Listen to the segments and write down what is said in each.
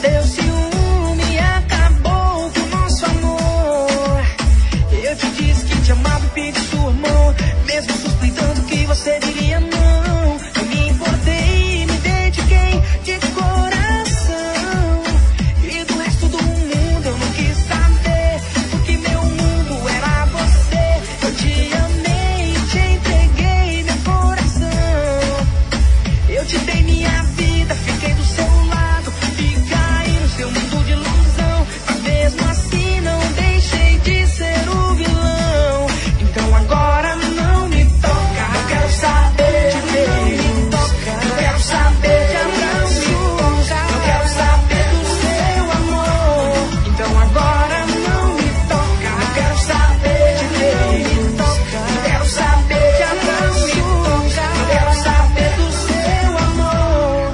Seu ciúme acabou com o nosso amor. Eu te disse que te amava e pedi sua mão, mesmo suspeitando que você diria não. Eu me importei e me dediquei de coração, e do resto do mundo eu não quis saber, porque meu mundo era você. Eu te amei e te entreguei meu coração. Eu te dei minha vida, fiquei do seu lado e caí no seu mundo de ilusão, mas mesmo assim não deixei de ser o vilão. Então agora não me toca, não quero saber de ver, não quero saber de abraços, não quero saber do seu amor. Então agora não me toca, não quero saber de ver, não quero saber de abraços, não quero saber do seu amor.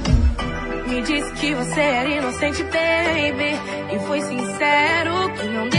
Me disse que você era inocente, baby, e foi sincero que não